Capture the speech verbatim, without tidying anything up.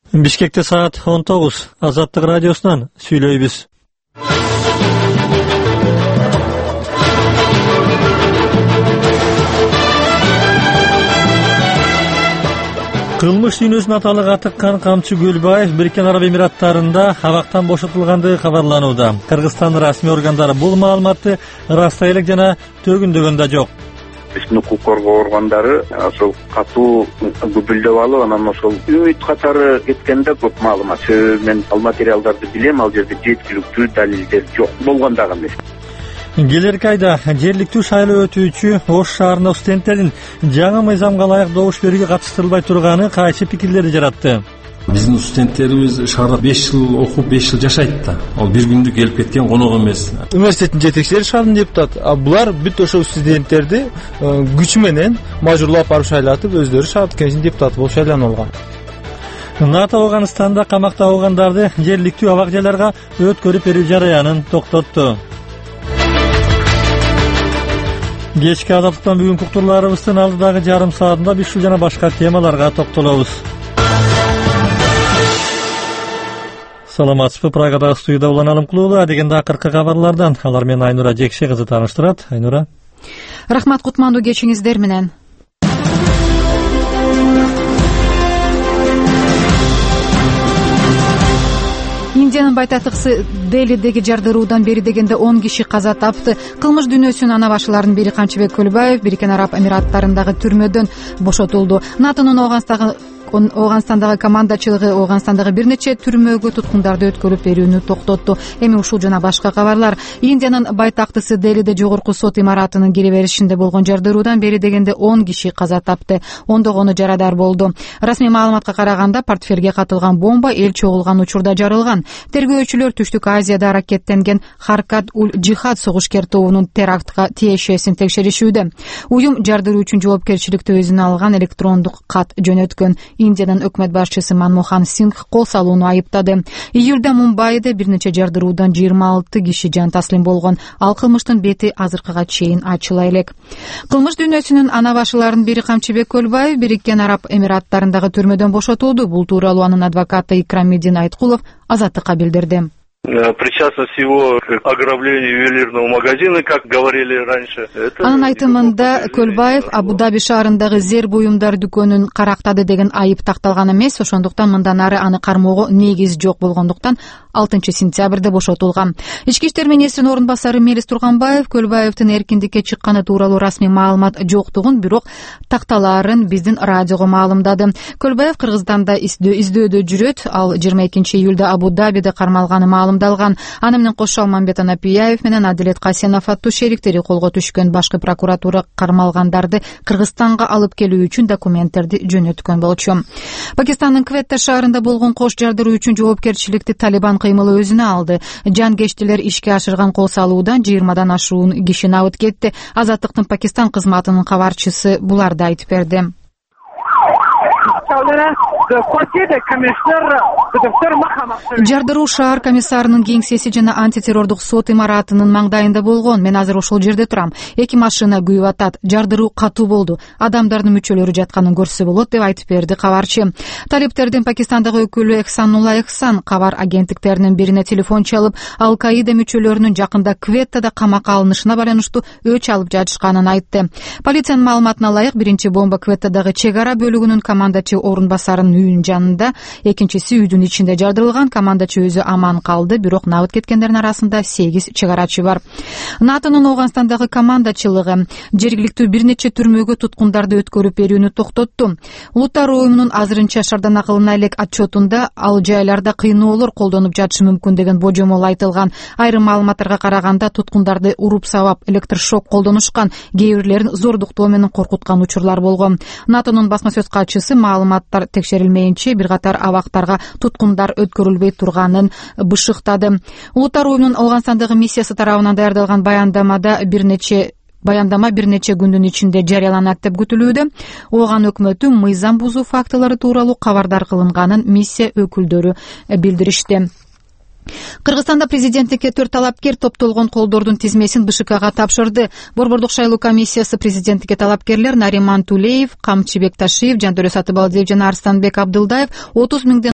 Бишкекте саат он тогуз. Азаттык радиосунан сүйлөйбүз. Кылмыш дүйнөсүн аталык атыккан Камчы Көлбаев Бириккен Араб Эмираттарында абактан бошотулгандыгы кабарланууда. Кыргызстан расмий органдары бул маалыматты ырастай элек жана төгүндөгөн да жок. Биздин укук коргоо органдары ошол катуу күбүлдөп алып, анан ошол үмүт катары кеткенде көп маалымат. Мен ал материалдарды билем, ал жерде жеткиликтүү далилдер жок болгон дагы эмес. Келерки айда жергиликтүү шайлоо өтүүчү Ош шаарында студенттердин жаңы мыйзамга ылайык добуш берүүгө катыштырылбай турганы кайсы пикирлерди жаратты. Биздин студенттерибиз шаарда беш жыл окуп, беш жыл жашайт да. Ал бир күндүк келип кеткен конок эмес. Университеттин жетекчилери шаардын депутат, а булар бүт ошол студенттерди күч менен мажбурлап барып шайлатып, өздөрү шаардын кеңешинин депутаты болуп шайланып алган. НАТО Афганистанда камакта алгандарды жергиликтүү абак жайларга өткөрүп берүү жараянын токтотту. Кечки азаттыктан бүгүнкү уктурларыбыздын алдыдагы жарым саатында биз ушул жана башка темаларга токтолобуз. Саламатсызбы, Прагадагы студияда Улан Алымкулуу, дегенде акыркы кабарлардан алар менен Айнура Жекше кызы тааныштырат. Айнура. Рахмат, кутмандуу кечиңиздер менен. Индиянын байтактыксы Делидеги жардыруудан бери дегенде он киши каза тапты. Кылмыш дүйнөсүнүн ана башыларынын бири Камчыбек Көлбаев Бириккен Араб Эмираттарындагы түрмөдөн бошотулду. НАТОнун Ооганстандагы Ооганстандагы командачылыгы Ооганстандагы бир нече түрмөгө туткундарды өткөрүп берүүнү токтотту. Эми ушул жана башка кабарлар. Индиянын байтактысы Делиде жогорку сот имаратынын кире беришинде болгон жардыруудан бери дегенде он киши каза тапты. Ондогону жарадар болду. Расмий маалыматка караганда портфелге катылган бомба эл чогулган учурда жарылган. Тергөөчүлөр Түштүк Азияда аракеттенген Харкат-уль-Джихад согушкер тобунун терактка тиешесин текшеришүүдө. Уюм жардыруу үчүн жоопкерчиликти өзүнө алган электрондук кат жөнөткөн. Индиянын өкмөт башчысы Манмохан Сингх кол салууну айыптады. Июлда Мумбайда бир нече жардыруудан жыйырма алты киши жан таслим болгон. Ал кылмыштын бети азыркыга чейин ачыла элек. Кылмыш дүйнөсүнүн ана башыларынын бири Камчыбек Көлбаев Бириккен Араб Эмираттарындагы түрмөдөн бошотулду. Бул тууралуу анын адвокаты Икрамиддин Айткулов Азаттыкка билдирди. Причастность его к ограблению ювелирного магазина, как говорили раньше. Анын айтымында Көлбаев Абу-Даби шаарындагы зер буюмдар дүкөнүн карактады деген айып такталган эмес, ошондуктан мындан ары аны кармоого негиз жок болгондуктан алтынчы сентябрда бошотулган. Ички иштер министринин орун басары Мелис Турганбаев Көлбаевдин эркиндикке чыкканы тууралуу расмий маалымат жоктугун, бирок такталаарын биздин радиого маалымдады. Көлбаев Кыргызстанда издөөдө жүрөт. Ал жыйырма экинчи июлда Абу-Дабиде кармалганы маалымдалган. Аны менен кошо Алмамбет Анапияев менен Адилет Касенов аттуу шериктери колго түшкөн. Башкы прокуратура кармалгандарды Кыргызстанга алып келүү үчүн документтерди жөнөткөн болчу. Пакистандын Кветта шаарында болгон кош жардыруу үчүн жоопкерчиликти Талибан кыймылы өзүнө алды. Жангечтилер ишке ашырган кол салуудан жыйырмадан ашуун киши набыт кетти. Азаттыктын Пакистан кызматынын кабарчысы буларды айтып берди. Жардыруу шаар комиссарынын кеңсеси жана антитеррордук сот имаратынын маңдайында болгон. Мен азыр ошол жерде турам. Эки машина күйүп атат. Жардыруу катуу болду. Адамдардын мүчөлөрү жатканын көрсө болот деп айтып берди кабарчы. Талиптердин Пакистандагы өкүлү Эхсанулла Эхсан кабар агенттиктеринин бирине телефон чалып, Ал-Каида мүчөлөрүнүн жакында Кветтада камакка алынышына байланыштуу өч алып жатышканын айтты. Полициянын маалыматына ылайык, биринчи бомба Кветтадагы чек ара бөлүгүнүн командачы орун басарынын үйүнүн жанында, экинчиси үйдүн ичинде жардырылган. Командачы өзү аман калды, бирок набыт кеткендердин арасында сегиз чек арачы бар. НАТОнун Ооганстандагы командачылыгы жергиликтүү бир нече түрмөгө туткундарды өткөрүп берүүнү токтотту. Улуттар уюмунун азырынча шардан кылына элек отчетунда ал жайларда кыйноолор колдонуп жатышы мүмкүн деген божомол айтылган. Айрым маалыматтарга караганда туткундарды уруп сабап электрошок колдонушкан, кээ бирлерин зордуктоо менен коркуткан учурлар болгон. НАТОнун басма сөз катчысы маалыматтар текшерилмейинче бир катар абактарга туткундар өткөрүлбөй турганын бышыктады. Улуттар уюмунун Ооганстандагы миссиясы тарабынан даярдалган баяндамада бир нече Баяндама бир нече күндүн ичинде жарыяланат деп күтүлүүдө. Ооган өкмөтү мыйзам бузуу фактылары тууралуу кабардар кылынганын миссия өкүлдөрү билдиришти. Кыргызстанда президенттикке төрт талапкер топтолгон колдордун тизмесин БШКга тапшырды. Борбордук шайлоо комиссиясы президенттикке талапкерлер Нариман Тулеев, Камчыбек Ташиев, Жандөрө Сатыбалдиев жана Арстанбек Абдылдаев отуз миңден